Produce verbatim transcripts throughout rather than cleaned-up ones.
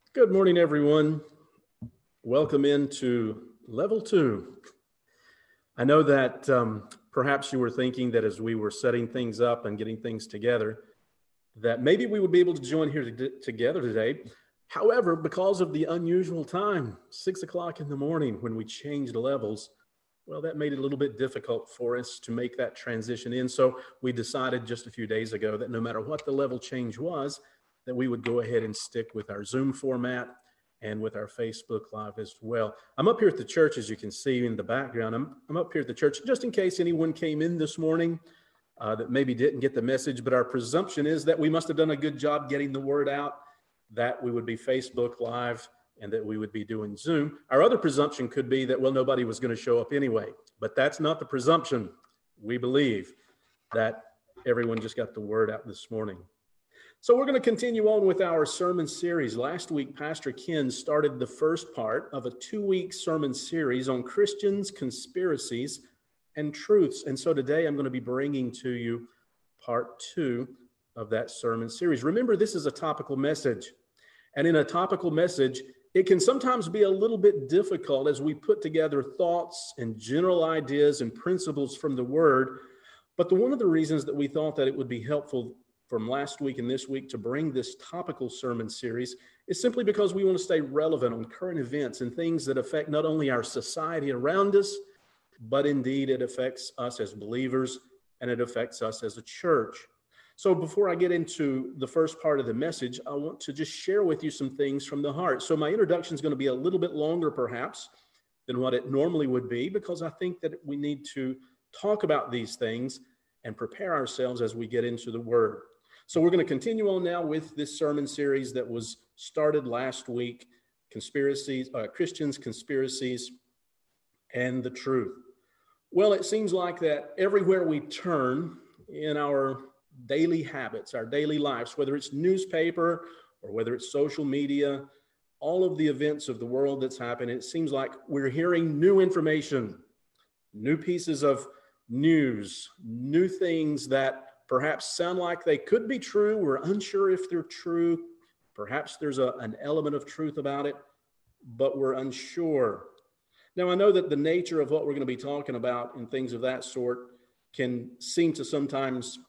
Good morning, everyone. Welcome into level two. I know that um, perhaps you were thinking that as we were setting things up and getting things together, that maybe we would be able to join here to, together today. However, because of the unusual time, six o'clock in the morning when we changed levels, well, that made it a little bit difficult for us to make that transition in. So we decided just a few days ago that no matter what the level change was, that we would go ahead and stick with our Zoom format and with our Facebook Live as well. I'm up here at the church, as you can see in the background. I'm, I'm up here at the church just in case anyone came in this morning uh, that maybe didn't get the message, but our presumption is that we must have done a good job getting the word out, that we would be Facebook Live and that we would be doing Zoom. Our other presumption could be that, well, nobody was going to show up anyway, but that's not the presumption. We believe that everyone just got the word out this morning. So we're going to continue on with our sermon series. Last week, Pastor Ken started the first part of a two-week sermon series on Christians, conspiracies, and truths. And so today I'm going to be bringing to you part two of that sermon series. Remember, this is a topical message. And in a topical message, it can sometimes be a little bit difficult as we put together thoughts and general ideas and principles from the Word. But the, one of the reasons that we thought that it would be helpful from last week and this week to bring this topical sermon series is simply because we want to stay relevant on current events and things that affect not only our society around us, but indeed it affects us as believers and it affects us as a church. So before I get into the first part of the message, I want to just share with you some things from the heart. So my introduction is going to be a little bit longer perhaps than what it normally would be, because I think that we need to talk about these things and prepare ourselves as we get into the Word. So we're going to continue on now with this sermon series that was started last week, conspiracies, uh, Christians, conspiracies, and the truth. Well, it seems like that everywhere we turn in our daily habits, our daily lives, whether it's newspaper or whether it's social media, all of the events of the world that's happening, it seems like we're hearing new information, new pieces of news, new things that perhaps sound like they could be true. We're unsure if they're true. Perhaps there's a, an element of truth about it, but we're unsure. Now, I know that the nature of what we're going to be talking about and things of that sort can seem to sometimes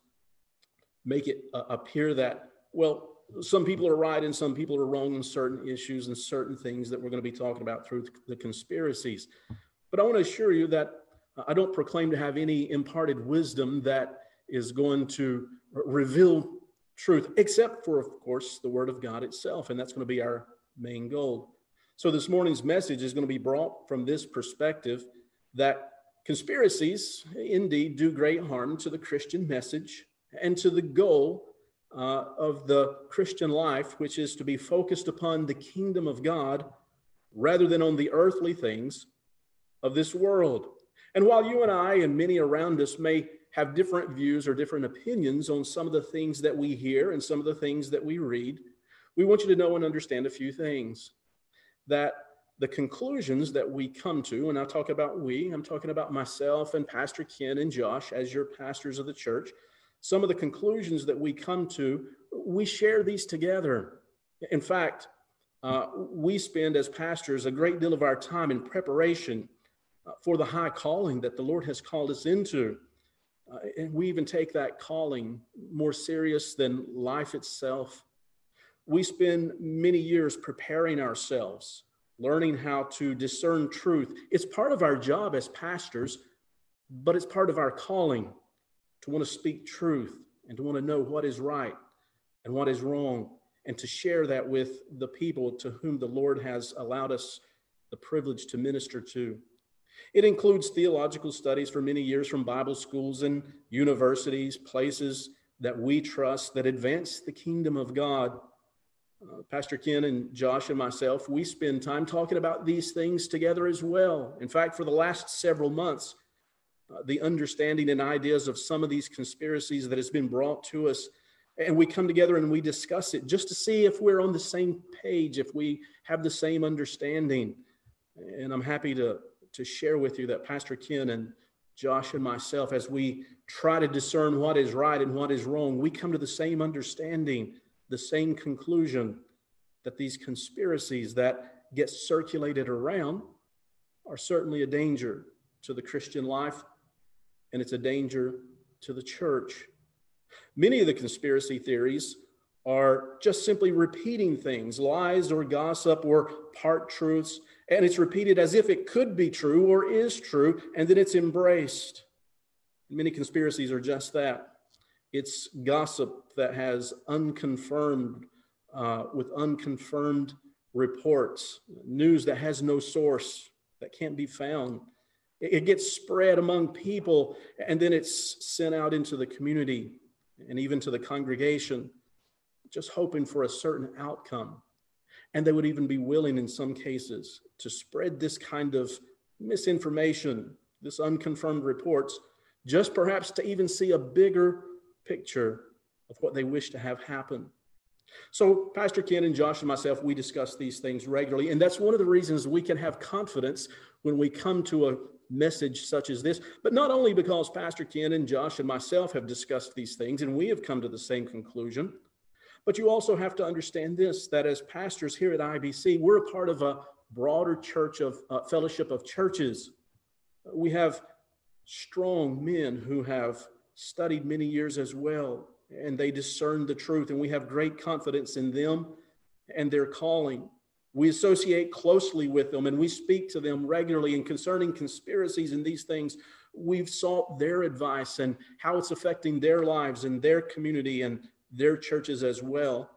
make it uh, appear that, well, some people are right and some people are wrong on certain issues and certain things that we're going to be talking about through the conspiracies. But I want to assure you that I don't proclaim to have any imparted wisdom that is going to reveal truth, except for, of course, the Word of God itself, and that's going to be our main goal. So this morning's message is going to be brought from this perspective that conspiracies indeed do great harm to the Christian message and to the goal uh, of the Christian life, which is to be focused upon the kingdom of God rather than on the earthly things of this world. And while you and I and many around us may have different views or different opinions on some of the things that we hear and some of the things that we read, we want you to know and understand a few things. That the conclusions that we come to, and I talk about we, I'm talking about myself and Pastor Ken and Josh as your pastors of the church, some of the conclusions that we come to, we share these together. In fact, uh, we spend as pastors a great deal of our time in preparation uh, for the high calling that the Lord has called us into. Uh, and we even take that calling more serious than life itself. We spend many years preparing ourselves, learning how to discern truth. It's part of our job as pastors, but it's part of our calling to want to speak truth and to want to know what is right and what is wrong, and to share that with the people to whom the Lord has allowed us the privilege to minister to. It includes theological studies for many years from Bible schools and universities, places that we trust that advance the kingdom of God. Uh, Pastor Ken and Josh and myself, we spend time talking about these things together as well. In fact, for the last several months, uh, the understanding and ideas of some of these conspiracies that has been brought to us, and we come together and we discuss it just to see if we're on the same page, if we have the same understanding. And I'm happy to to share with you that Pastor Ken and Josh and myself, as we try to discern what is right and what is wrong, we come to the same understanding, the same conclusion, that these conspiracies that get circulated around are certainly a danger to the Christian life, and it's a danger to the church. Many of the conspiracy theories are just simply repeating things, lies or gossip or part truths, and it's repeated as if it could be true or is true, and then it's embraced. Many conspiracies are just that. It's gossip that has unconfirmed, uh, with unconfirmed reports, news that has no source, that can't be found. It, it gets spread among people, and then it's sent out into the community and even to the congregation, just hoping for a certain outcome. And they would even be willing in some cases to spread this kind of misinformation, this unconfirmed reports, just perhaps to even see a bigger picture of what they wish to have happen. So Pastor Ken and Josh and myself, we discuss these things regularly, and that's one of the reasons we can have confidence when we come to a message such as this. But not only because Pastor Ken and Josh and myself have discussed these things and we have come to the same conclusion, but you also have to understand this, that as pastors here at I B C, we're a part of a broader church of uh, fellowship of churches. We have strong men who have studied many years as well, and they discern the truth, and we have great confidence in them and their calling. We associate closely with them, and we speak to them regularly. And concerning conspiracies and these things, we've sought their advice and how it's affecting their lives and their community and their churches as well.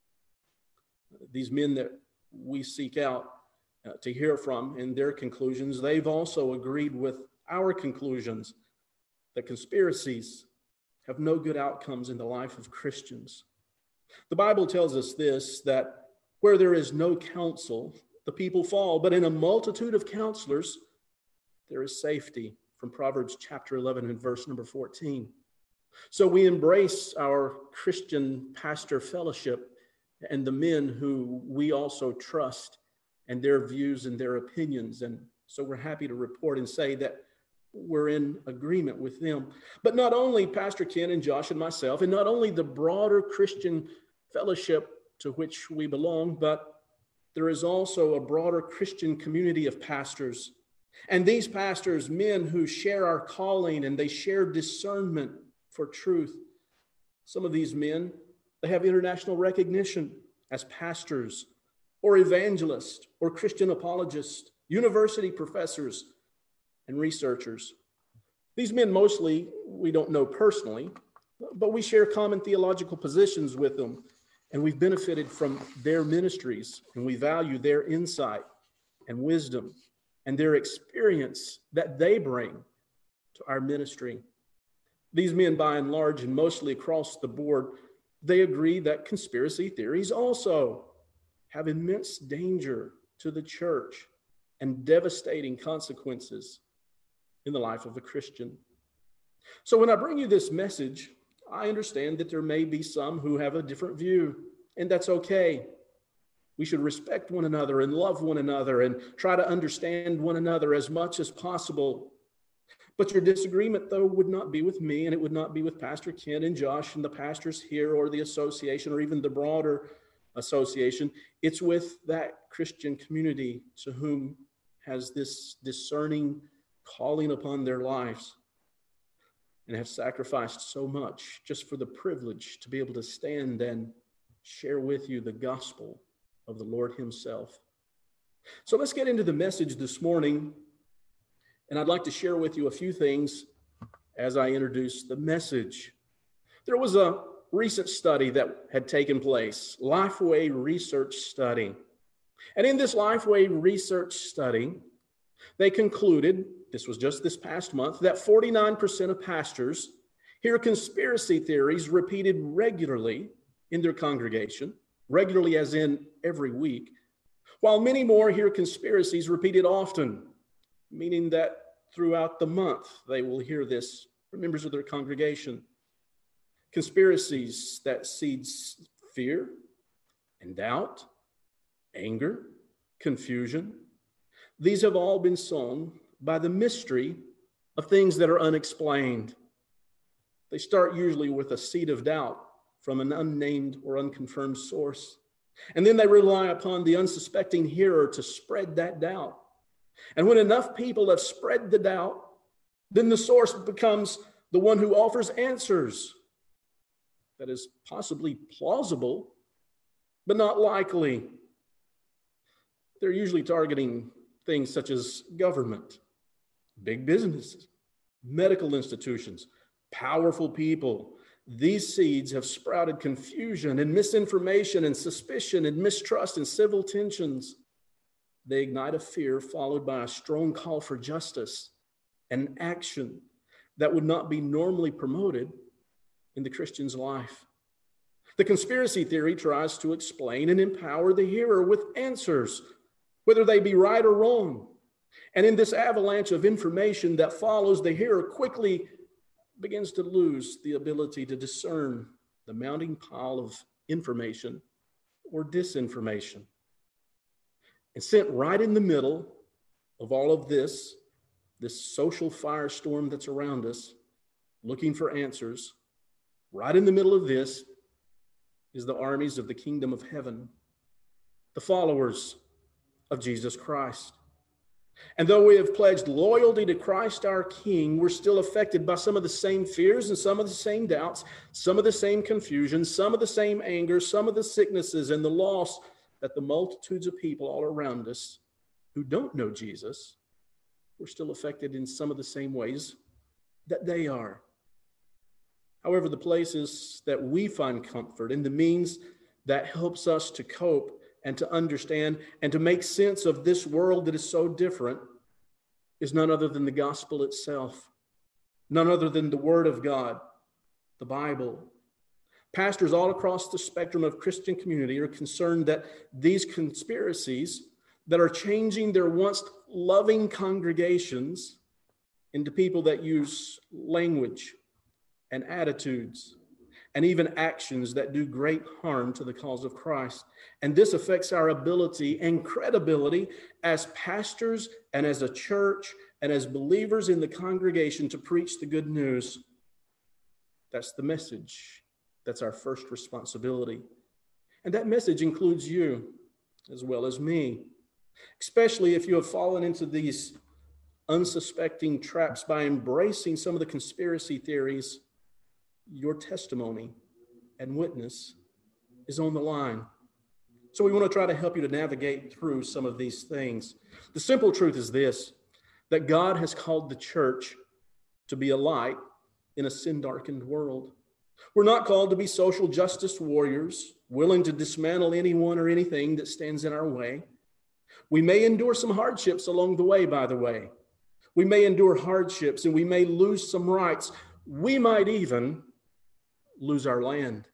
These men that we seek out uh, to hear from and their conclusions, they've also agreed with our conclusions that conspiracies have no good outcomes in the life of Christians. The Bible tells us this, that where there is no counsel, the people fall, but in a multitude of counselors, there is safety, from Proverbs chapter eleven and verse number fourteen. So we embrace our Christian pastor fellowship and the men who we also trust and their views and their opinions. And so we're happy to report and say that we're in agreement with them. But not only Pastor Ken and Josh and myself, and not only the broader Christian fellowship to which we belong, but there is also a broader Christian community of pastors. And these pastors, men who share our calling and they share discernment for truth. Some of these men, they have international recognition as pastors or evangelists or Christian apologists, university professors, and researchers. These men mostly we don't know personally, but we share common theological positions with them, and we've benefited from their ministries, and we value their insight and wisdom and their experience that they bring to our ministry. These men, by and large, and mostly across the board, they agree that conspiracy theories also have immense danger to the church and devastating consequences in the life of a Christian. So when I bring you this message, I understand that there may be some who have a different view, and that's okay. We should respect one another and love one another and try to understand one another as much as possible. But your disagreement, though, would not be with me, and it would not be with Pastor Ken and Josh and the pastors here or the association or even the broader association. It's with that Christian community to whom has this discerning calling upon their lives and have sacrificed so much just for the privilege to be able to stand and share with you the gospel of the Lord himself. So let's get into the message this morning, and I'd like to share with you a few things as I introduce the message. There was a recent study that had taken place, Lifeway Research Study. And in this Lifeway Research Study, they concluded, this was just this past month, that forty-nine percent of pastors hear conspiracy theories repeated regularly in their congregation, regularly as in every week, while many more hear conspiracies repeated often, meaning that throughout the month they will hear this from members of their congregation. Conspiracies that seeds fear and doubt, anger, confusion. These have all been sown by the mystery of things that are unexplained. They start usually with a seed of doubt from an unnamed or unconfirmed source. And then they rely upon the unsuspecting hearer to spread that doubt. And when enough people have spread the doubt, then the source becomes the one who offers answers. That is possibly plausible, but not likely. They're usually targeting things such as government, big businesses, medical institutions, powerful people. These seeds have sprouted confusion and misinformation and suspicion and mistrust and civil tensions. They ignite a fear followed by a strong call for justice and action that would not be normally promoted in the Christian's life. The conspiracy theory tries to explain and empower the hearer with answers, whether they be right or wrong. And in this avalanche of information that follows, the hearer quickly begins to lose the ability to discern the mounting pile of information or disinformation. And sent right in the middle of all of this, this social firestorm that's around us, looking for answers, right in the middle of this is the armies of the kingdom of heaven, the followers of Jesus Christ. And though we have pledged loyalty to Christ our King, we're still affected by some of the same fears and some of the same doubts, some of the same confusion, some of the same anger, some of the sicknesses and the loss that the multitudes of people all around us who don't know Jesus, we're still affected in some of the same ways that they are. However, the places that we find comfort and the means that helps us to cope and to understand and to make sense of this world that is so different is none other than the gospel itself, none other than the Word of God, the Bible. Pastors all across the spectrum of Christian community are concerned that these conspiracies that are changing their once loving congregations into people that use language and attitudes and even actions that do great harm to the cause of Christ. And this affects our ability and credibility as pastors and as a church and as believers in the congregation to preach the good news. That's the message. That's our first responsibility. And that message includes you as well as me, especially if you have fallen into these unsuspecting traps by embracing some of the conspiracy theories. Your testimony and witness is on the line. So we want to try to help you to navigate through some of these things. The simple truth is this, that God has called the church to be a light in a sin-darkened world. We're not called to be social justice warriors, willing to dismantle anyone or anything that stands in our way. We may endure some hardships along the way, by the way. We may endure hardships and we may lose some rights. We might even lose our land.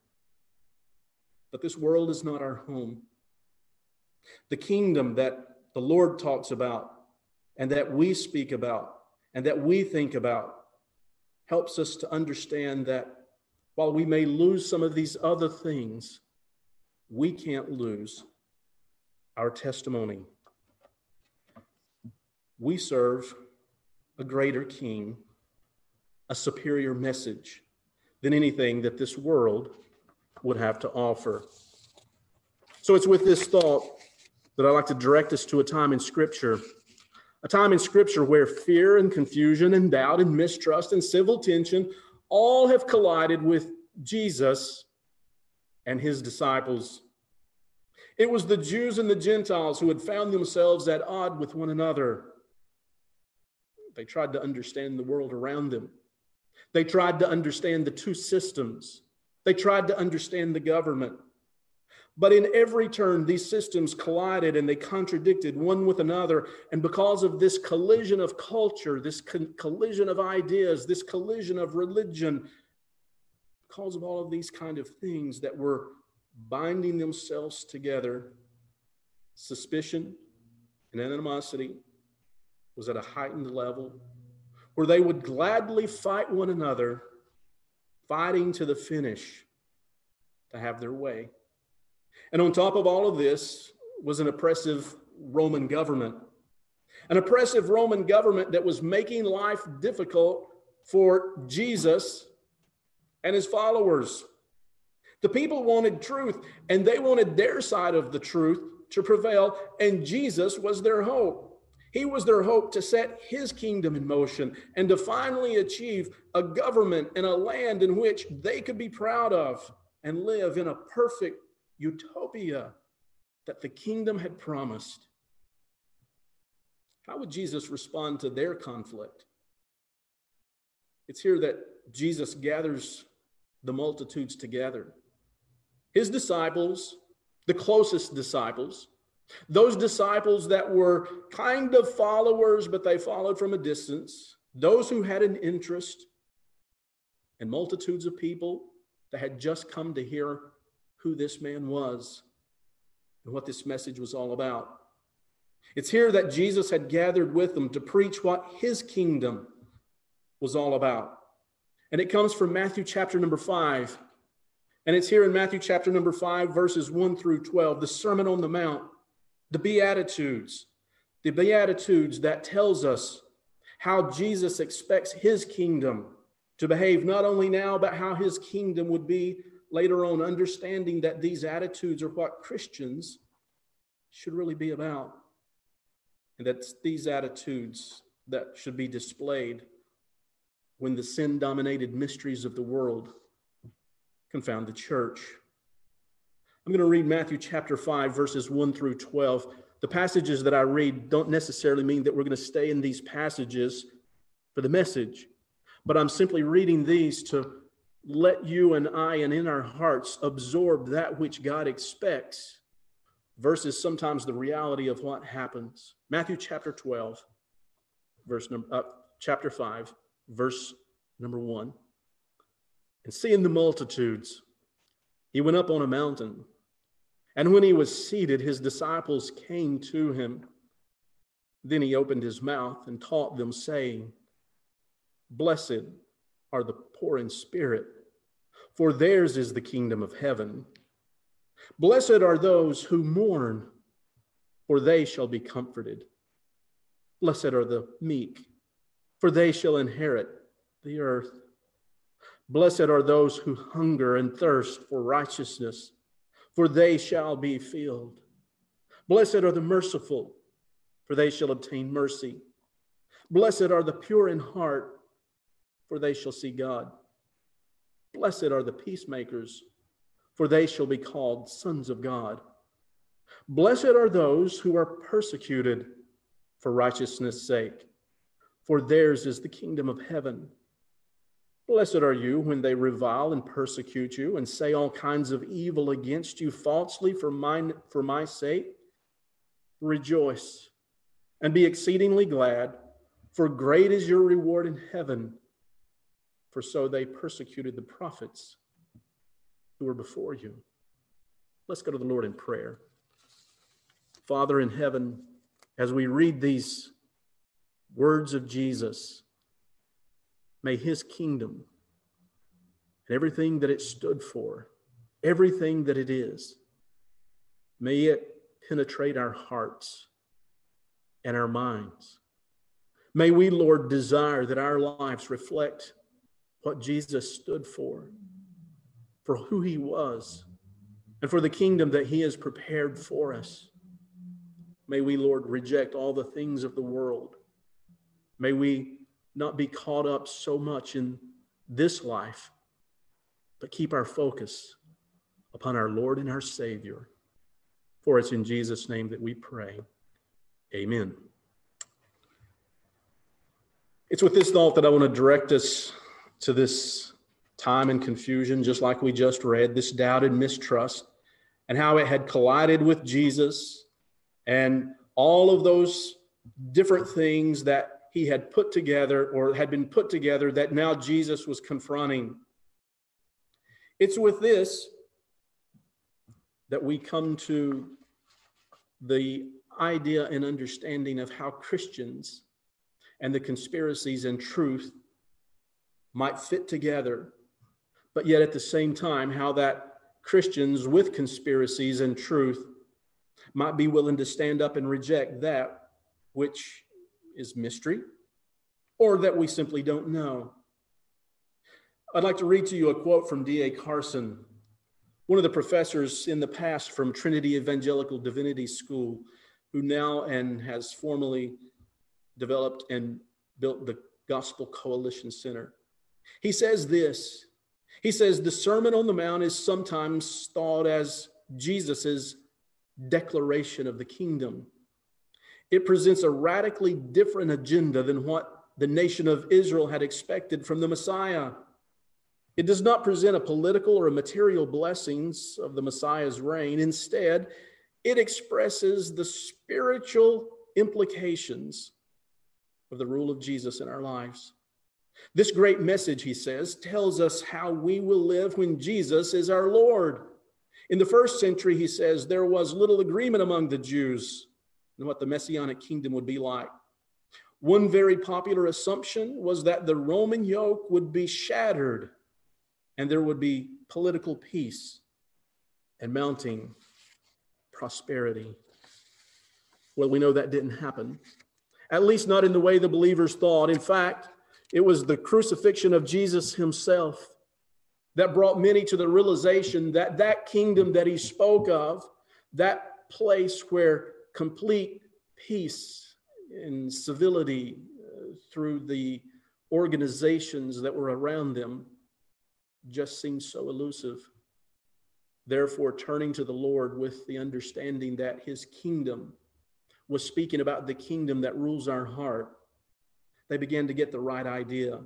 But this world is not our home. The kingdom that the Lord talks about and that we speak about and that we think about helps us to understand that while we may lose some of these other things, we can't lose our testimony. We serve a greater King, a superior message than anything that this world would have to offer. So it's with this thought that I'd like to direct us to a time in Scripture, a time in Scripture where fear and confusion and doubt and mistrust and civil tension all have collided with Jesus and his disciples. It was the Jews and the Gentiles who had found themselves at odds with one another. They tried to understand the world around them. They tried to understand the two systems. They tried to understand the government. But in every turn, these systems collided and they contradicted one with another. And because of this collision of culture, this co- collision of ideas, this collision of religion, because of all of these kind of things that were binding themselves together, suspicion and animosity was at a heightened level, where they would gladly fight one another, fighting to the finish to have their way. And on top of all of this was an oppressive Roman government, an oppressive Roman government that was making life difficult for Jesus and his followers. The people wanted truth, and they wanted their side of the truth to prevail, and Jesus was their hope. He was their hope to set his kingdom in motion and to finally achieve a government and a land in which they could be proud of and live in a perfect utopia that the kingdom had promised. How would Jesus respond to their conflict? It's here that Jesus gathers the multitudes together. His disciples, the closest disciples, those disciples that were kind of followers, but they followed from a distance, those who had an interest, and multitudes of people that had just come to hear who this man was and what this message was all about. It's here that Jesus had gathered with them to preach what his kingdom was all about. And it comes from Matthew chapter number five. And it's here in Matthew chapter number five, verses one through twelve, the Sermon on the Mount, the Beatitudes, the Beatitudes that tells us how Jesus expects his kingdom to behave, not only now, but how his kingdom would be later on, understanding that these attitudes are what Christians should really be about. And that's these attitudes that should be displayed when the sin-dominated mysteries of the world confound the church. I'm going to read Matthew chapter five, verses one through twelve. The passages that I read don't necessarily mean that we're going to stay in these passages for the message, but I'm simply reading these to let you and I and in our hearts absorb that which God expects versus sometimes the reality of what happens. Matthew chapter twelve, verse number, uh, chapter five, verse number one. And seeing the multitudes, he went up on a mountain. And when he was seated, his disciples came to him. Then he opened his mouth and taught them, saying, Blessed are the poor in spirit, for theirs is the kingdom of heaven. Blessed are those who mourn, for they shall be comforted. Blessed are the meek, for they shall inherit the earth. Blessed are those who hunger and thirst for righteousness, for they shall be filled. Blessed are the merciful, for they shall obtain mercy. Blessed are the pure in heart, for they shall see God. Blessed are the peacemakers, for they shall be called sons of God. Blessed are those who are persecuted for righteousness' sake, for theirs is the kingdom of heaven. Blessed are you when they revile and persecute you and say all kinds of evil against you falsely for mine, for my sake. Rejoice and be exceedingly glad, for great is your reward in heaven. For so they persecuted the prophets who were before you. Let's go to the Lord in prayer. Father in heaven, as we read these words of Jesus, may his kingdom and everything that it stood for, everything that it is, may it penetrate our hearts and our minds. May we, Lord, desire that our lives reflect what Jesus stood for, for who he was, and for the kingdom that he has prepared for us. May we, Lord, reject all the things of the world. May we not be caught up so much in this life, but keep our focus upon our Lord and our Savior. For it's in Jesus' name that we pray. Amen. It's with this thought that I want to direct us to this time and confusion, just like we just read, this doubt and mistrust, and how it had collided with Jesus and all of those different things that he had put together or had been put together that now Jesus was confronting. It's with this that we come to the idea and understanding of how Christians and the conspiracies and truth might fit together, but yet at the same time, how that Christians with conspiracies and truth might be willing to stand up and reject that which is mystery, or that we simply don't know. I'd like to read to you a quote from D A Carson, One of the professors in the past from Trinity Evangelical Divinity School, who now and has formally developed and built the Gospel Coalition Center, he says this. He says, the Sermon on the Mount is sometimes thought as Jesus's declaration of the kingdom. It presents a radically different agenda than what the nation of Israel had expected from the Messiah. It does not present a political or a material blessings of the Messiah's reign. Instead, it expresses the spiritual implications of the rule of Jesus in our lives. This great message, he says, tells us how we will live when Jesus is our Lord. In the first century, he says, there was little agreement among the Jews on what the Messianic kingdom would be like. One very popular assumption was that the Roman yoke would be shattered and there would be political peace and mounting prosperity. Well, we know that didn't happen, at least not in the way the believers thought. In fact, it was the crucifixion of Jesus himself that brought many to the realization that that kingdom that he spoke of, that place where complete peace and civility uh, through the organizations that were around them, just seemed so elusive. Therefore, turning to the Lord with the understanding that his kingdom was speaking about the kingdom that rules our heart, they began to get the right idea.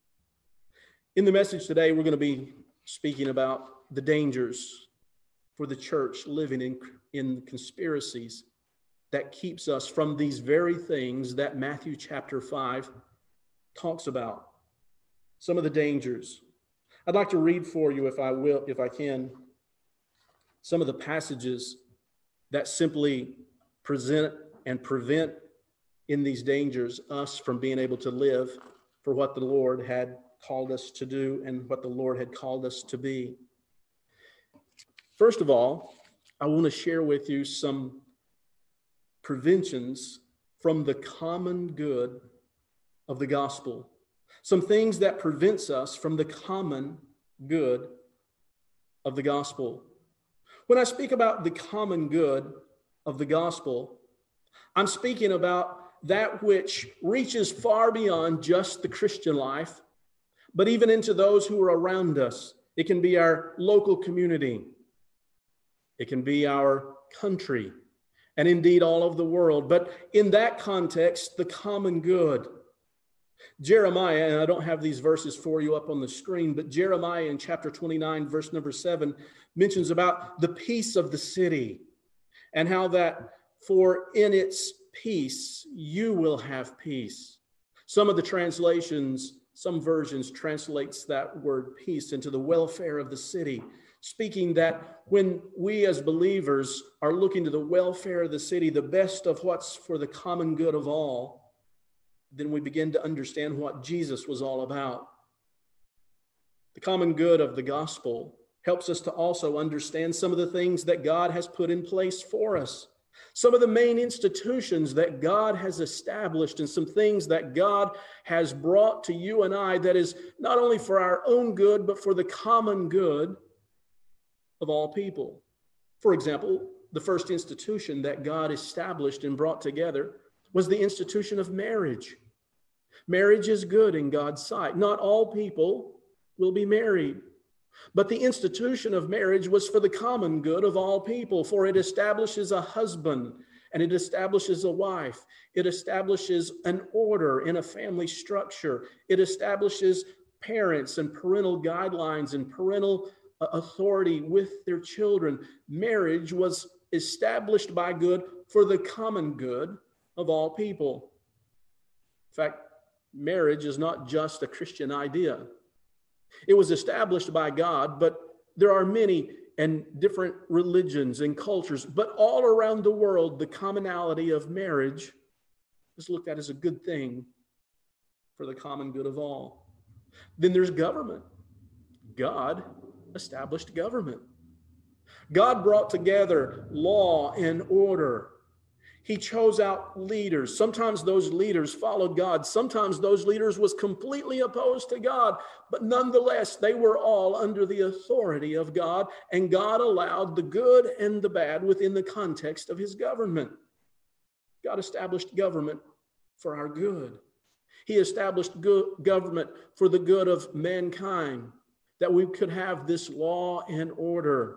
In the message today, we're going to be speaking about the dangers for the church living in, in conspiracies that keeps us from these very things that Matthew chapter five talks about. Some of the dangers. I'd like to read for you, if I will, if I can, some of the passages that simply present and prevent in these dangers us from being able to live for what the Lord had called us to do and what the Lord had called us to be. First of all, I want to share with you some preventions from the common good of the gospel. Some things that prevents us from the common good of the gospel. When I speak about the common good of the gospel, I'm speaking about that which reaches far beyond just the Christian life, but even into those who are around us. It can be our local community. It can be our country, and indeed all of the world. But in that context, the common good. Jeremiah, and I don't have these verses for you up on the screen, but Jeremiah in chapter twenty-nine, verse number seven, mentions about the peace of the city and how that for in its peace, you will have peace. Some of the translations, some versions translates that word peace into the welfare of the city, speaking that when we as believers are looking to the welfare of the city, the best of what's for the common good of all, then we begin to understand what Jesus was all about. The common good of the gospel helps us to also understand some of the things that God has put in place for us. Some of the main institutions that God has established and some things that God has brought to you and I that is not only for our own good, but for the common good of all people. For example, the first institution that God established and brought together was the institution of marriage. Marriage is good in God's sight. Not all people will be married. But the institution of marriage was for the common good of all people, for it establishes a husband and it establishes a wife. It establishes an order in a family structure. It establishes parents and parental guidelines and parental authority with their children. Marriage was established by good for the common good of all people. In fact, marriage is not just a Christian idea. It was established by God, but there are many and different religions and cultures, but all around the world, the commonality of marriage is looked at as a good thing for the common good of all. Then there's government. God established government. God brought together law and order. He chose out leaders. Sometimes those leaders followed God. Sometimes those leaders was completely opposed to God. But nonetheless, they were all under the authority of God. And God allowed the good and the bad within the context of his government. God established government for our good. He established good government for the good of mankind, that we could have this law and order.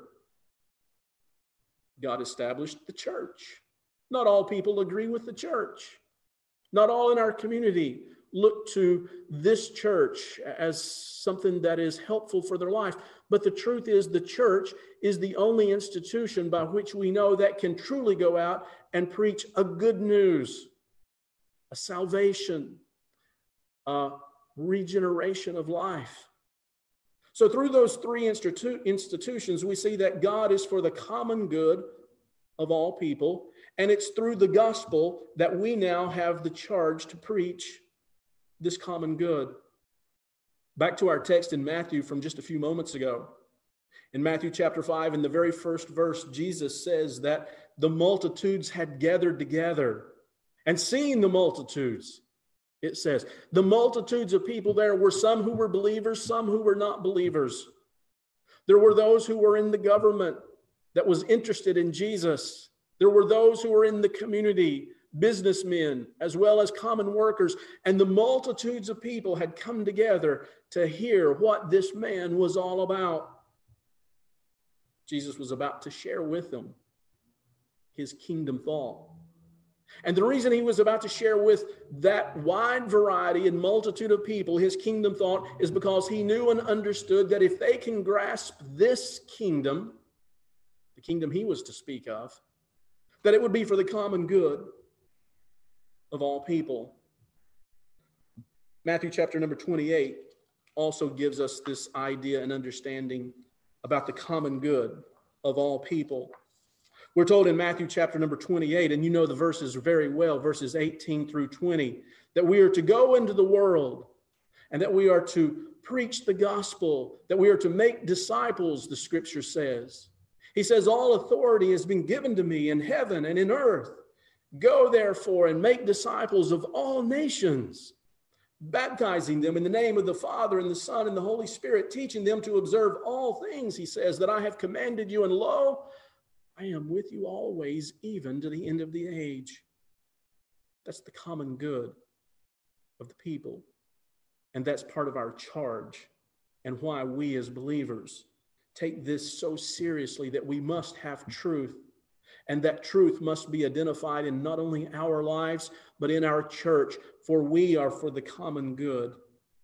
God established the church. Not all people agree with the church. Not all in our community look to this church as something that is helpful for their life. But the truth is, the church is the only institution by which we know that can truly go out and preach a good news, a salvation, a regeneration of life. So through those three institu- institutions, we see that God is for the common good of all people. And it's through the gospel that we now have the charge to preach this common good. Back to our text in Matthew from just a few moments ago. In Matthew chapter five, in the very first verse, Jesus says that the multitudes had gathered together. And seeing the multitudes, it says, the multitudes of people there were some who were believers, some who were not believers. There were those who were in the government that was interested in Jesus. There were those who were in the community, businessmen, as well as common workers. And the multitudes of people had come together to hear what this man was all about. Jesus was about to share with them his kingdom thought. And the reason he was about to share with that wide variety and multitude of people his kingdom thought is because he knew and understood that if they can grasp this kingdom, the kingdom he was to speak of, that it would be for the common good of all people. Matthew chapter number twenty-eight also gives us this idea and understanding about the common good of all people. We're told in Matthew chapter number twenty-eight, and you know the verses very well, verses eighteen through twenty, that we are to go into the world and that we are to preach the gospel, that we are to make disciples, the scripture says. He says, all authority has been given to me in heaven and in earth. Go therefore and make disciples of all nations, baptizing them in the name of the Father and the Son and the Holy Spirit, teaching them to observe all things, he says, that I have commanded you. And lo, I am with you always, even to the end of the age. That's the common good of the people. And that's part of our charge and why we as believers take this so seriously, that we must have truth. And that truth must be identified in not only our lives, but in our church, for we are for the common good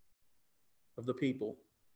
of the people.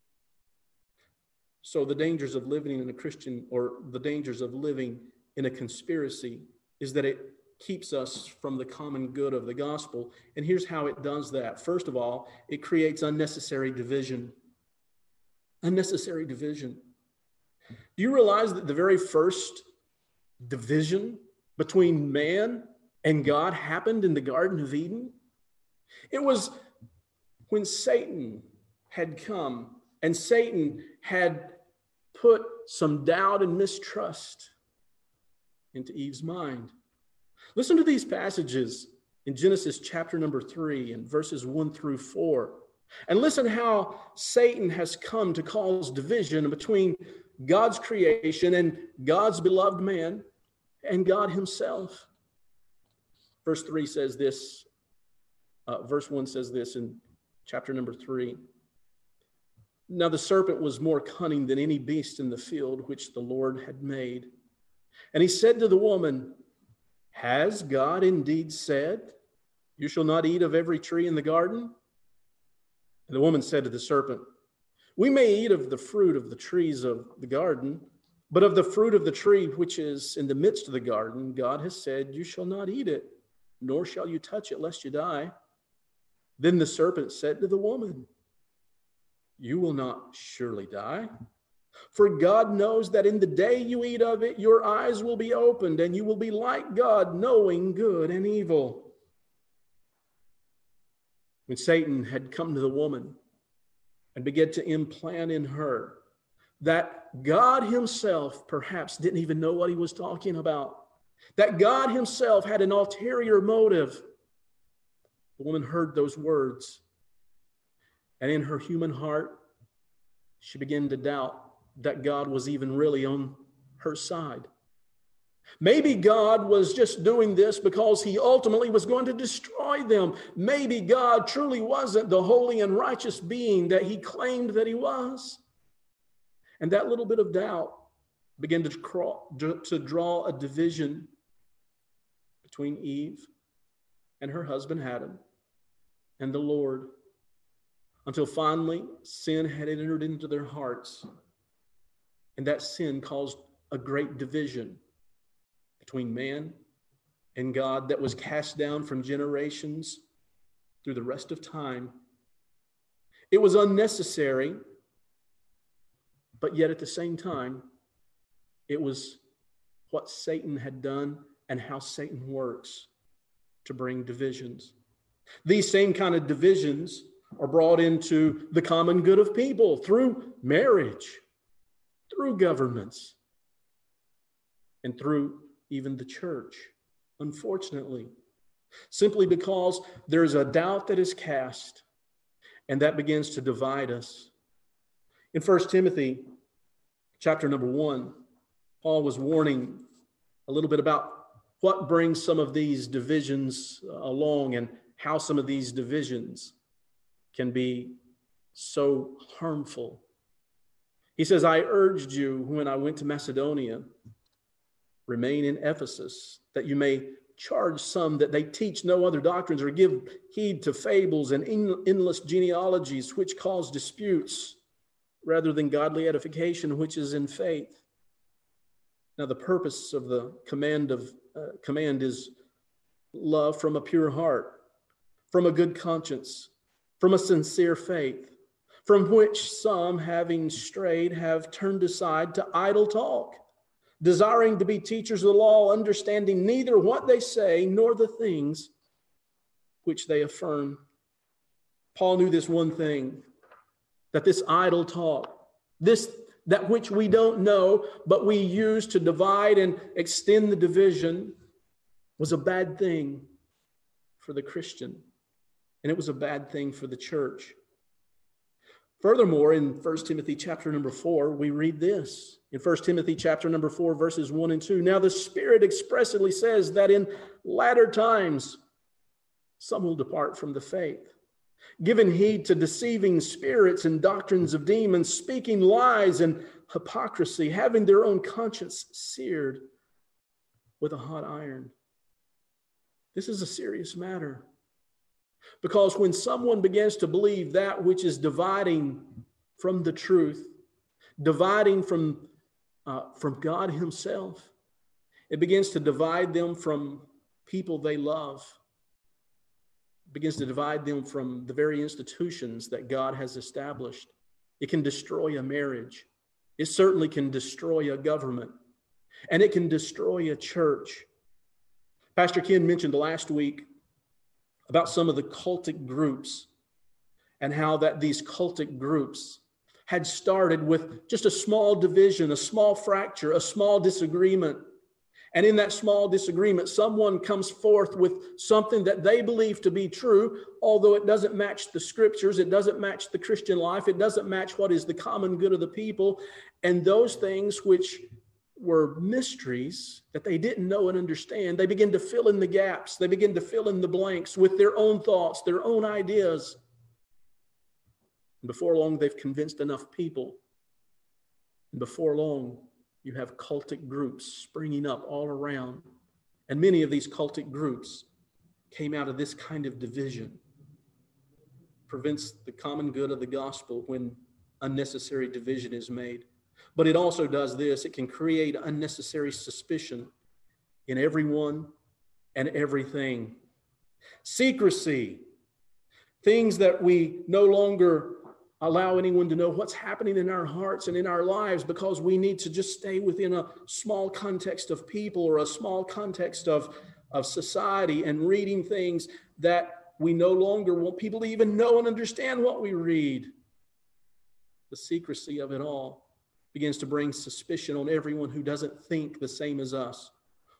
So the dangers of living in a Christian, or the dangers of living in a conspiracy, is that it keeps us from the common good of the gospel. And here's how it does that. First of all, it creates unnecessary division. Unnecessary division. Do you realize that the very first division between man and God happened in the Garden of Eden? It was when Satan had come and Satan had put some doubt and mistrust into Eve's mind. Listen to these passages in Genesis chapter number three and verses one through four. And listen how Satan has come to cause division between God's creation and God's beloved man and God himself. Verse three says this, uh, verse one says this in chapter number three. Now the serpent was more cunning than any beast in the field which the Lord had made. And he said to the woman, has God indeed said, you shall not eat of every tree in the garden? And the woman said to the serpent, we may eat of the fruit of the trees of the garden, but of the fruit of the tree which is in the midst of the garden, God has said, you shall not eat it, nor shall you touch it, lest you die. Then the serpent said to the woman, you will not surely die. For God knows that in the day you eat of it, your eyes will be opened, and you will be like God, knowing good and evil. When Satan had come to the woman and began to implant in her that God himself perhaps didn't even know what he was talking about, that God himself had an ulterior motive. The woman heard those words, and in her human heart, she began to doubt that God was even really on her side. Maybe God was just doing this because he ultimately was going to destroy them. Maybe God truly wasn't the holy and righteous being that he claimed that he was. And that little bit of doubt began to, crawl, to draw a division between Eve and her husband Adam and the Lord, until finally sin had entered into their hearts, and that sin caused a great division between man and God that was cast down from generations through the rest of time. It was unnecessary, but yet at the same time, it was what Satan had done and how Satan works to bring divisions. These same kind of divisions are brought into the common good of people through marriage, through governments, and through even the church, unfortunately, simply because there's a doubt that is cast, and that begins to divide us. In First Timothy chapter number one, Paul was warning a little bit about what brings some of these divisions along and how some of these divisions can be so harmful. He says, I urged you when I went to Macedonia, remain in Ephesus, that you may charge some that they teach no other doctrines or give heed to fables and endless genealogies which cause disputes rather than godly edification which is in faith. Now the purpose of the command of uh, command is love from a pure heart, from a good conscience, from a sincere faith, from which some, having strayed, have turned aside to idle talk, desiring to be teachers of the law, understanding neither what they say nor the things which they affirm. Paul knew this one thing, that this idle talk, this that which we don't know, but we use to divide and extend the division, was a bad thing for the Christian, and it was a bad thing for the church. Furthermore, in First Timothy chapter number four, we read this. In First Timothy chapter number four, verses one and two, now the Spirit expressly says that in latter times some will depart from the faith, giving heed to deceiving spirits and doctrines of demons, speaking lies and hypocrisy, having their own conscience seared with a hot iron. This is a serious matter. Because when someone begins to believe that which is dividing from the truth, dividing from, uh, from God himself, it begins to divide them from people they love. It begins to divide them from the very institutions that God has established. It can destroy a marriage. It certainly can destroy a government. And it can destroy a church. Pastor Ken mentioned last week about some of the cultic groups and how that these cultic groups had started with just a small division, a small fracture, a small disagreement. And in that small disagreement, someone comes forth with something that they believe to be true, although it doesn't match the scriptures, it doesn't match the Christian life, it doesn't match what is the common good of the people. And those things which were mysteries that they didn't know and understand, they begin to fill in the gaps. They begin to fill in the blanks with their own thoughts, their own ideas. And before long, they've convinced enough people. And before long, you have cultic groups springing up all around. And many of these cultic groups came out of this kind of division. Prevents the common good of the gospel when unnecessary division is made. But it also does this. It can create unnecessary suspicion in everyone and everything. Secrecy. Things that we no longer allow anyone to know what's happening in our hearts and in our lives because we need to just stay within a small context of people or a small context of, of society, and reading things that we no longer want people to even know and understand what we read. The secrecy of it all begins to bring suspicion on everyone who doesn't think the same as us,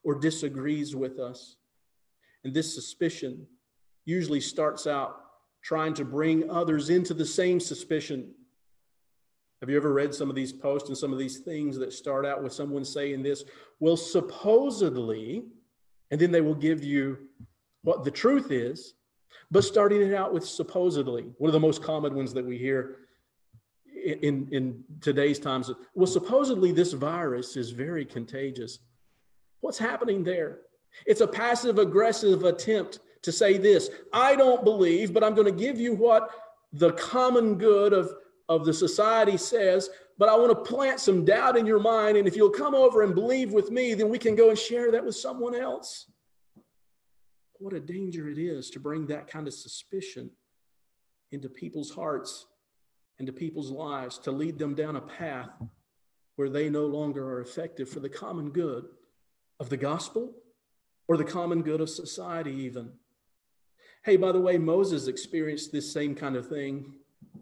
or disagrees with us. And this suspicion usually starts out trying to bring others into the same suspicion. Have you ever read some of these posts and some of these things that start out with someone saying this? Well, supposedly, and then they will give you what the truth is, but starting it out with supposedly. One of the most common ones that we hear in, in, in today's times. Well, supposedly this virus is very contagious. What's happening there? It's a passive aggressive attempt to say this: I don't believe, but I'm going to give you what the common good of, of the society says, but I want to plant some doubt in your mind. And if you'll come over and believe with me, then we can go and share that with someone else. What a danger it is to bring that kind of suspicion into people's hearts, into people's lives, to lead them down a path where they no longer are effective for the common good of the gospel or the common good of society even. Hey, by the way, Moses experienced this same kind of thing.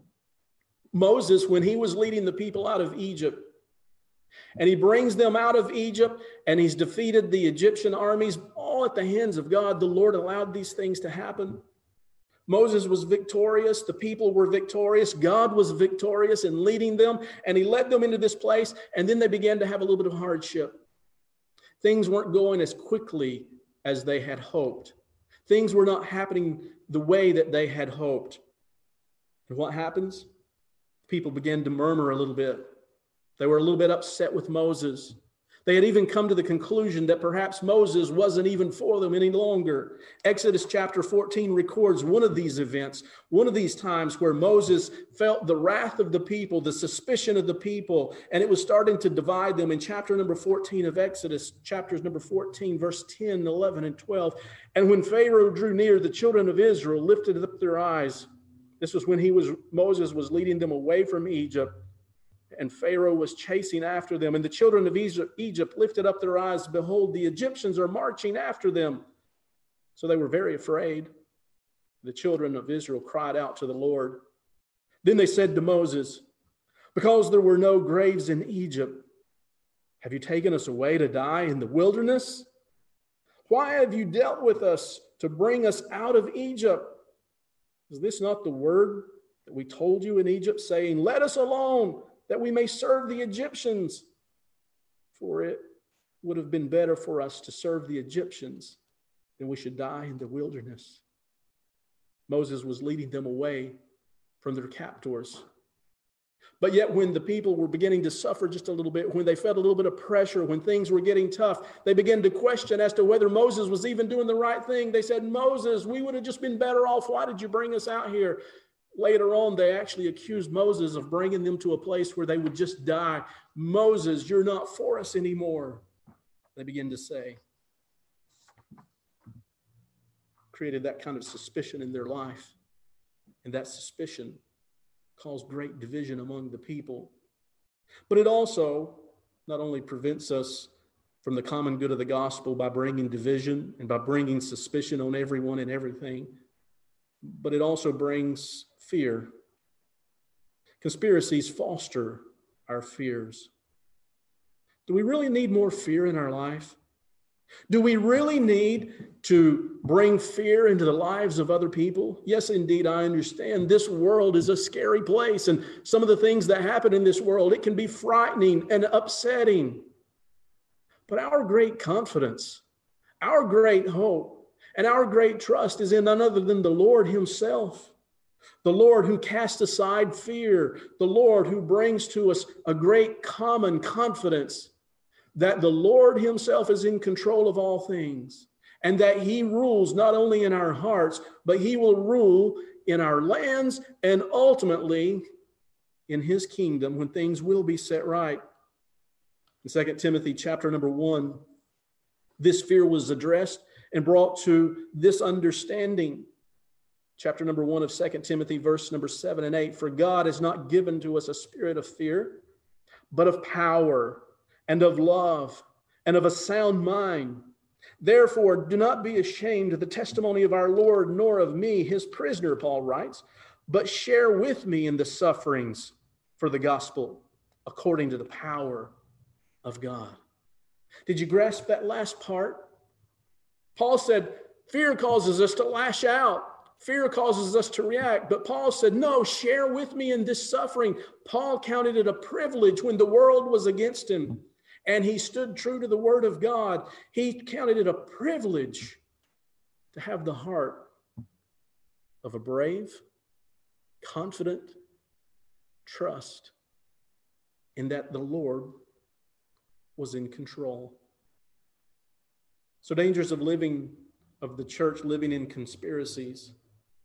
Moses, when he was leading the people out of Egypt, and he brings them out of Egypt, and he's defeated the Egyptian armies, all at the hands of God. The Lord allowed these things to happen. Moses was victorious. The people were victorious. God was victorious in leading them, and he led them into this place, and then they began to have a little bit of hardship. Things weren't going as quickly as they had hoped. Things were not happening the way that they had hoped. And what happens? People began to murmur a little bit. They were a little bit upset with Moses. They had even come to the conclusion that perhaps Moses wasn't even for them any longer. Exodus chapter fourteen records one of these events, one of these times where Moses felt the wrath of the people, the suspicion of the people, and it was starting to divide them in chapter number fourteen of Exodus, chapters number fourteen, verse ten, eleven, and twelve. And when Pharaoh drew near, the children of Israel lifted up their eyes. This was when he was Moses was leading them away from Egypt. And Pharaoh was chasing after them. And the children of Egypt lifted up their eyes. Behold, the Egyptians are marching after them. So they were very afraid. The children of Israel cried out to the Lord. Then they said to Moses, because there were no graves in Egypt, have you taken us away to die in the wilderness? Why have you dealt with us to bring us out of Egypt? Is this not the word that we told you in Egypt, saying, let us alone, that we may serve the Egyptians? For it would have been better for us to serve the Egyptians than we should die in the wilderness. Moses was leading them away from their captors. But yet when the people were beginning to suffer just a little bit, when they felt a little bit of pressure, when things were getting tough, they began to question as to whether Moses was even doing the right thing. They said, Moses, we would have just been better off. Why did you bring us out here? Later on, they actually accused Moses of bringing them to a place where they would just die. Moses, you're not for us anymore, they begin to say. Created that kind of suspicion in their life. And that suspicion caused great division among the people. But it also not only prevents us from the common good of the gospel by bringing division and by bringing suspicion on everyone and everything, but it also brings fear. Conspiracies foster our fears. Do we really need more fear in our life? Do we really need to bring fear into the lives of other people? Yes, indeed, I understand this world is a scary place, and some of the things that happen in this world, it can be frightening and upsetting. But our great confidence, our great hope, and our great trust is in none other than the Lord himself. The Lord who casts aside fear. The Lord who brings to us a great common confidence that the Lord himself is in control of all things, and that he rules not only in our hearts, but he will rule in our lands and ultimately in his kingdom when things will be set right. In Second Timothy chapter number one, this fear was addressed and brought to this understanding. Chapter number one of Second Timothy, verse number seven and eight. For God has not given to us a spirit of fear, but of power and of love and of a sound mind. Therefore, do not be ashamed of the testimony of our Lord, nor of me, his prisoner, Paul writes, but share with me in the sufferings for the gospel according to the power of God. Did you grasp that last part? Paul said, fear causes us to lash out. Fear causes us to react. But Paul said, no, share with me in this suffering. Paul counted it a privilege when the world was against him, and he stood true to the word of God. He counted it a privilege to have the heart of a brave, confident trust in that the Lord was in control. So dangers of living, of the church living in conspiracies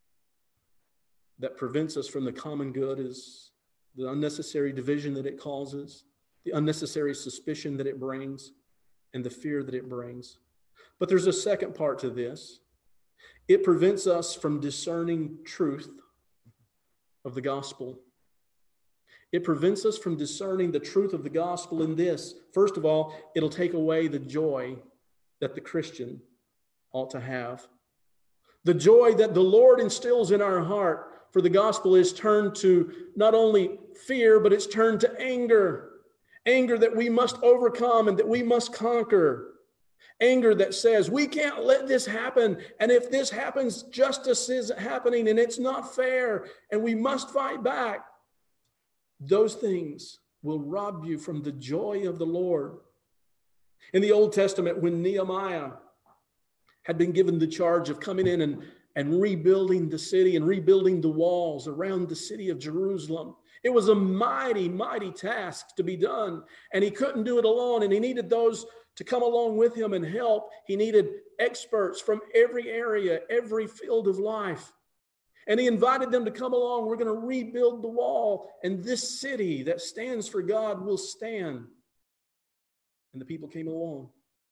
that prevents us from the common good is the unnecessary division that it causes, the unnecessary suspicion that it brings, and the fear that it brings. But there's a second part to this. It prevents us from discerning truth of the gospel. It prevents us from discerning the truth of the gospel in this. First of all, it'll take away the joy that the Christian ought to have. The joy that the Lord instills in our heart for the gospel is turned to not only fear, but it's turned to anger. Anger that we must overcome and that we must conquer. Anger that says, we can't let this happen. And if this happens, justice is happening and it's not fair. And we must fight back. Those things will rob you from the joy of the Lord. In the Old Testament, when Nehemiah had been given the charge of coming in and, and rebuilding the city and rebuilding the walls around the city of Jerusalem, it was a mighty, mighty task to be done. And he couldn't do it alone. And he needed those to come along with him and help. He needed experts from every area, every field of life. And he invited them to come along. We're going to rebuild the wall, and this city that stands for God will stand. And the people came along,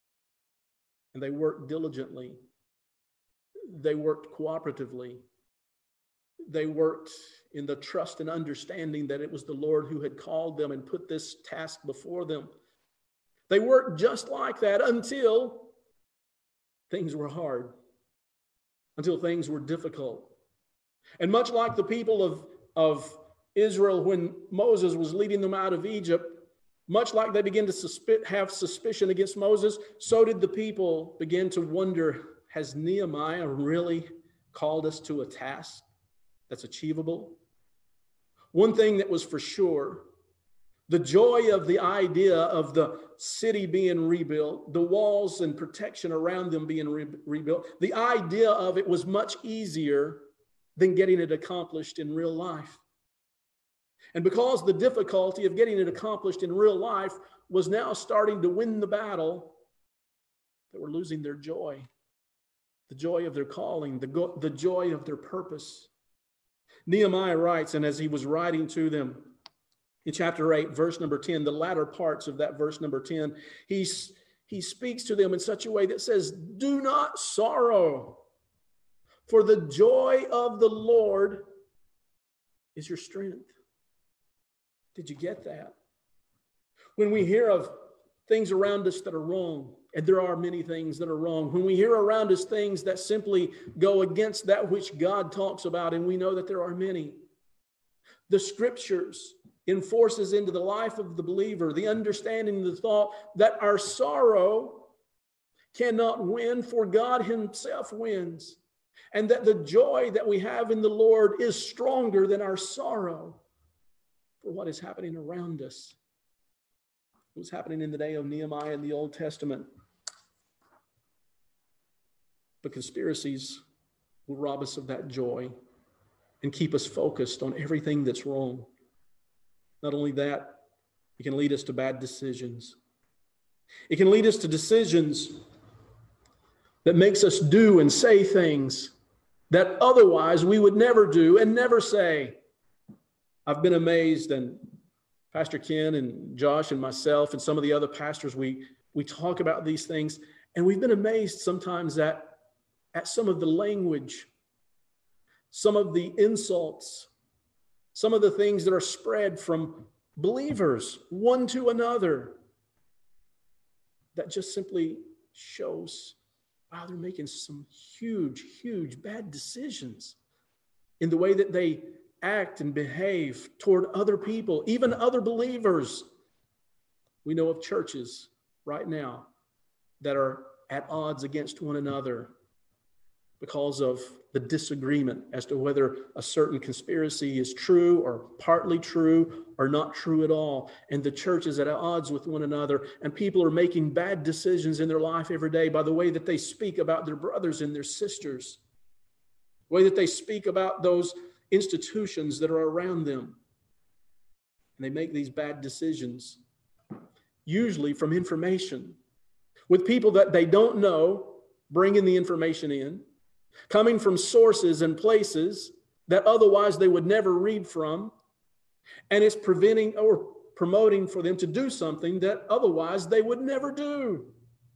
and they worked diligently. They worked cooperatively. They worked in the trust and understanding that it was the Lord who had called them and put this task before them. They worked just like that until things were hard, until things were difficult. And much like the people of, of Israel when Moses was leading them out of Egypt, much like they began to suspi- have suspicion against Moses, so did the people begin to wonder, has Nehemiah really called us to a task that's achievable? One thing that was for sure, the joy of the idea of the city being rebuilt, the walls and protection around them being re- rebuilt, the idea of it was much easier than getting it accomplished in real life. And because the difficulty of getting it accomplished in real life was now starting to win the battle, they were losing their joy, the joy of their calling, the, go- the joy of their purpose. Nehemiah writes, and as he was writing to them in chapter eight, verse number ten, the latter parts of that verse number ten, he's, he speaks to them in such a way that says, do not sorrow, for the joy of the Lord is your strength. Did you get that? When we hear of things around us that are wrong, and there are many things that are wrong, when we hear around us things that simply go against that which God talks about, and we know that there are many, the scriptures enforces into the life of the believer the understanding, the thought that our sorrow cannot win, for God himself wins. And that the joy that we have in the Lord is stronger than our sorrow for what is happening around us. What was happening in the day of Nehemiah in the Old Testament. But conspiracies will rob us of that joy and keep us focused on everything that's wrong. Not only that, it can lead us to bad decisions. It can lead us to decisions that makes us do and say things that otherwise we would never do and never say. I've been amazed, and Pastor Ken and Josh and myself and some of the other pastors, we, we talk about these things, and we've been amazed sometimes at, at some of the language, some of the insults, some of the things that are spread from believers one to another that just simply shows, wow, they're making some huge, huge bad decisions in the way that they act and behave toward other people, even other believers. We know of churches right now that are at odds against one another because of the disagreement as to whether a certain conspiracy is true or partly true or not true at all. And the church is at odds with one another, and people are making bad decisions in their life every day by the way that they speak about their brothers and their sisters, the way that they speak about those institutions that are around them. And they make these bad decisions, usually from information, with people that they don't know, bringing the information in, coming from sources and places that otherwise they would never read from, and it's preventing or promoting for them to do something that otherwise they would never do.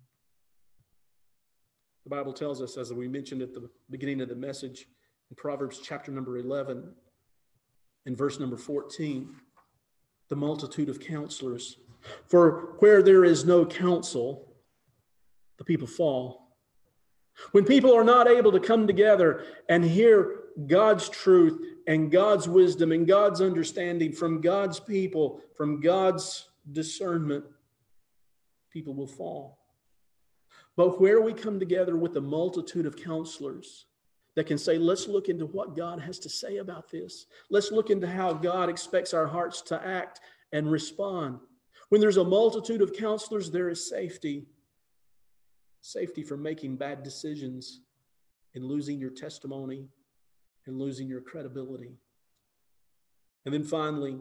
The Bible tells us, as we mentioned at the beginning of the message, in Proverbs chapter number eleven, in verse number fourteen, the multitude of counselors. For where there is no counsel, the people fall. When people are not able to come together and hear God's truth and God's wisdom and God's understanding from God's people, from God's discernment, people will fall. But where we come together with a multitude of counselors that can say, let's look into what God has to say about this. Let's look into how God expects our hearts to act and respond. When there's a multitude of counselors, there is safety. Safety from making bad decisions and losing your testimony and losing your credibility. And then finally,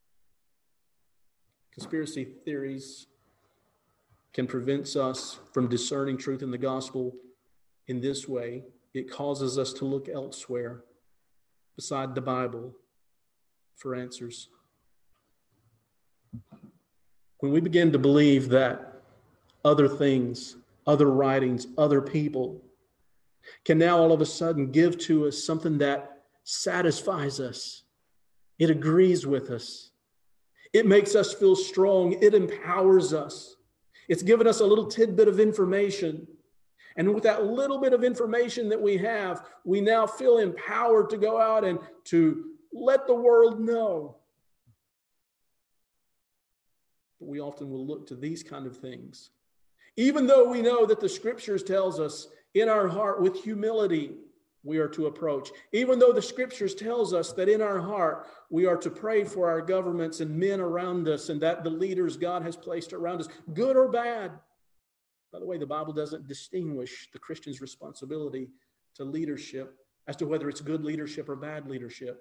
conspiracy theories can prevent us from discerning truth in the gospel in this way. It causes us to look elsewhere beside the Bible for answers. When we begin to believe that other things, other writings, other people can now all of a sudden give to us something that satisfies us. It agrees with us. It makes us feel strong. It empowers us. It's given us a little tidbit of information. And with that little bit of information that we have, we now feel empowered to go out and to let the world know. But we often will look to these kind of things, even though we know that the scriptures tells us in our heart with humility we are to approach. Even though the scriptures tells us that in our heart we are to pray for our governments and men around us and that the leaders God has placed around us, good or bad. By the way, the Bible doesn't distinguish the Christian's responsibility to leadership as to whether it's good leadership or bad leadership.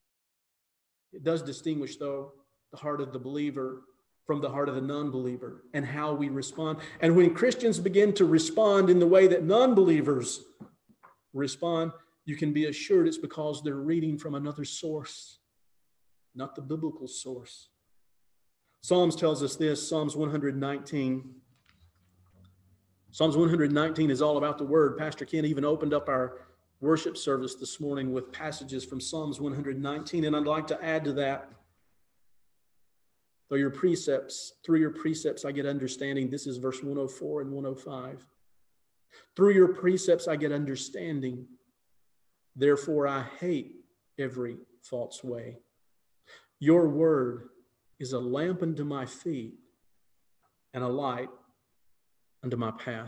It does distinguish, though, the heart of the believer from the heart of the non-believer and how we respond. And when Christians begin to respond in the way that non-believers respond, you can be assured it's because they're reading from another source, not the biblical source. Psalms tells us this, Psalms one nineteen. Psalms one nineteen is all about the word. Pastor Ken even opened up our worship service this morning with passages from Psalms one nineteen, and I'd like to add to that. Though your precepts, through your precepts I get understanding. This is verse one oh four and one oh five. Through your precepts I get understanding. Therefore I hate every false way. Your word is a lamp unto my feet and a light unto my path.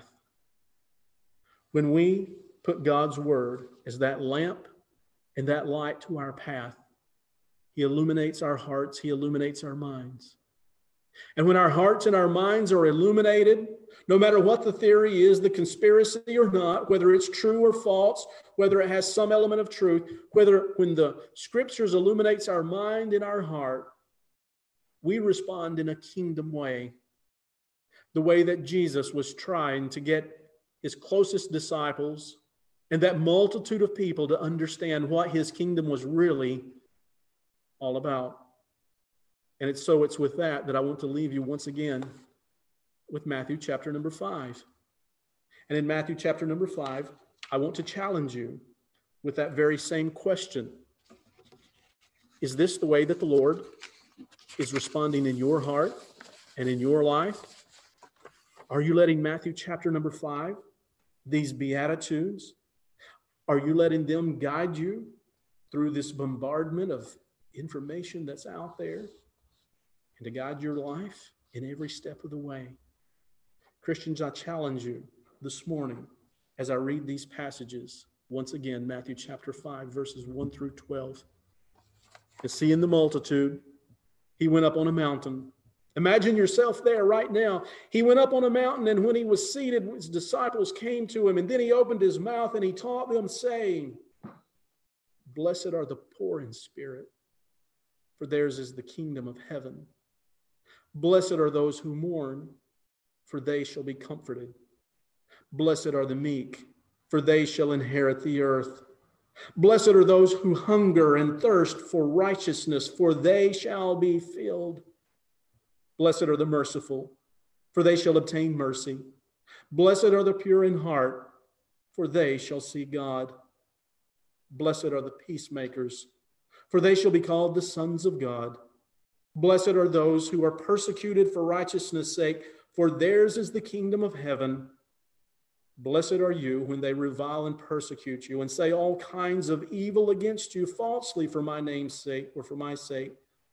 When we put God's word as that lamp and that light to our path, He illuminates our hearts, He illuminates our minds. And when our hearts and our minds are illuminated, no matter what the theory is, the conspiracy or not, whether it's true or false, whether it has some element of truth, whether when the scriptures illuminates our mind and our heart, we respond in a kingdom way. The way that Jesus was trying to get his closest disciples and that multitude of people to understand what his kingdom was really all about. And it's so it's with that that I want to leave you once again with Matthew chapter number five. And in Matthew chapter number five, I want to challenge you with that very same question. Is this the way that the Lord is responding in your heart and in your life? Are you letting Matthew chapter number five, these Beatitudes, are you letting them guide you through this bombardment of information that's out there and to guide your life in every step of the way? Christians, I challenge you this morning as I read these passages. Once again, Matthew chapter five, verses one through twelve. And seeing the multitude, he went up on a mountain. Imagine yourself there right now. He went up on a mountain, and when he was seated, his disciples came to him, and then he opened his mouth and he taught them, saying, Blessed are the poor in spirit, for theirs is the kingdom of heaven. Blessed are those who mourn, for they shall be comforted. Blessed are the meek, for they shall inherit the earth. Blessed are those who hunger and thirst for righteousness, for they shall be filled. Blessed are the merciful, for they shall obtain mercy. Blessed are the pure in heart, for they shall see God. Blessed are the peacemakers, for they shall be called the sons of God. Blessed are those who are persecuted for righteousness' sake, for theirs is the kingdom of heaven. Blessed are you when they revile and persecute you and say all kinds of evil against you falsely for my name's sake or for my sake.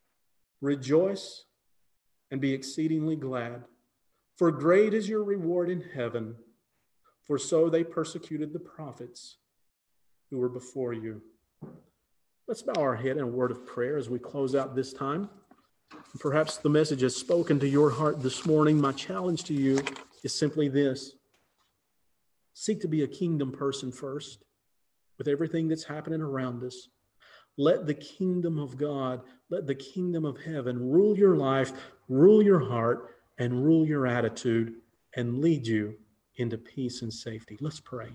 Rejoice and be exceedingly glad, for great is your reward in heaven, for so they persecuted the prophets who were before you. Let's bow our head in a word of prayer as we close out this time. Perhaps the message has spoken to your heart this morning. My challenge to you is simply this. Seek to be a kingdom person first with everything that's happening around us. Let the kingdom of God, let the kingdom of heaven rule your life, rule your heart, and rule your attitude, and lead you into peace and safety. Let's pray.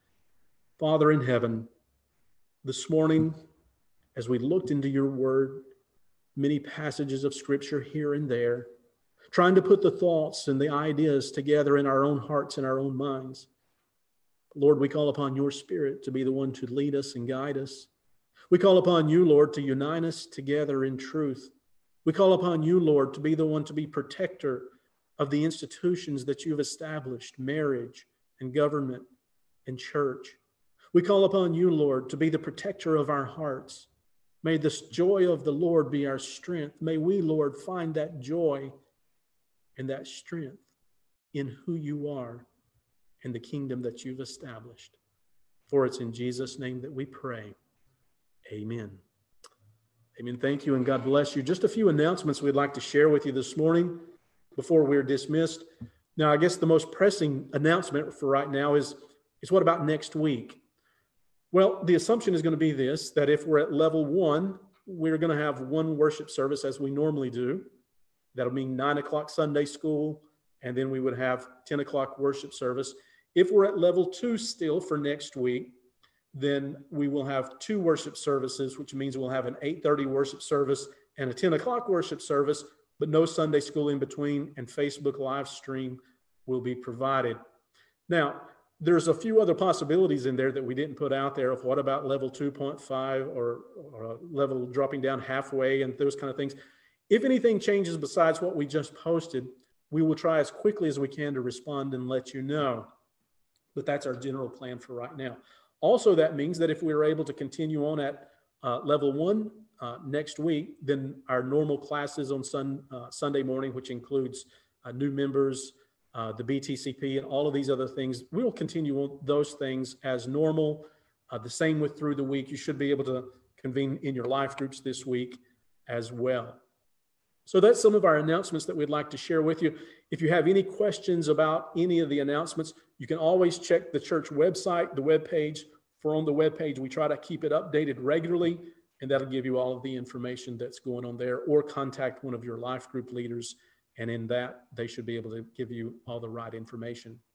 Father in heaven, this morning, as we looked into your word, many passages of scripture here and there, trying to put the thoughts and the ideas together in our own hearts and our own minds. Lord, we call upon your Spirit to be the one to lead us and guide us. We call upon you, Lord, to unite us together in truth. We call upon you, Lord, to be the one to be protector of the institutions that you've established, marriage and government and church. We call upon you, Lord, to be the protector of our hearts. May this joy of the Lord be our strength. May we, Lord, find that joy and that strength in who you are and the kingdom that you've established. For it's in Jesus' name that we pray. Amen. Amen. Thank you and God bless you. Just a few announcements we'd like to share with you this morning before we're dismissed. Now, I guess the most pressing announcement for right now is, is what about next week? Well, the assumption is going to be this, that if we're at level one, we're going to have one worship service as we normally do. That'll mean nine o'clock Sunday school, and then we would have ten o'clock worship service. If we're at level two still for next week, then we will have two worship services, which means we'll have an eight thirty worship service and a ten o'clock worship service, but no Sunday school in between, and Facebook live stream will be provided. Now, there's a few other possibilities in there that we didn't put out there of what about level two point five or, or a level dropping down halfway and those kind of things. If anything changes besides what we just posted, we will try as quickly as we can to respond and let you know. But that's our general plan for right now. Also, that means that if we are able to continue on at uh, level one uh, next week, then our normal classes on sun, uh, Sunday morning, which includes uh, new members, uh, the B T C P, and all of these other things, we will continue on those things as normal. Uh, the same with through the week. You should be able to convene in your life groups this week as well. So that's some of our announcements that we'd like to share with you. If you have any questions about any of the announcements, you can always check the church website, the webpage. For on the webpage, we try to keep it updated regularly, and that'll give you all of the information that's going on there, or contact one of your life group leaders, and in that, they should be able to give you all the right information.